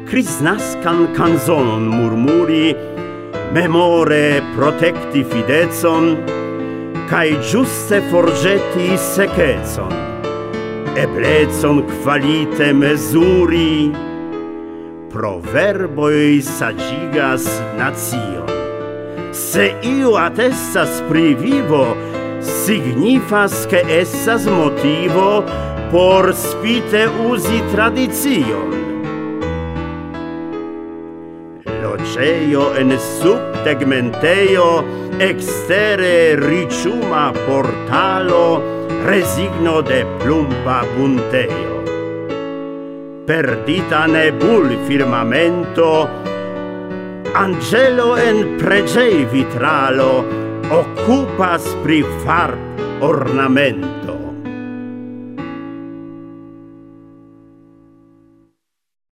Kristnascan canzonon murmuri, memore protecti fidecon, cae giuste forgeti sececon, eblecon qualite mesuri, proverboi sagigas nation. Se iu attestas pri vivo, signifas che essas motivo por spite usi tradizion. Loceio en subtegmenteio, extere riciuma portalo, resigno de plumpa bunteio. Perdita nebul firmamento, angelo en pregei vitralo, occupas pri farb ornamento.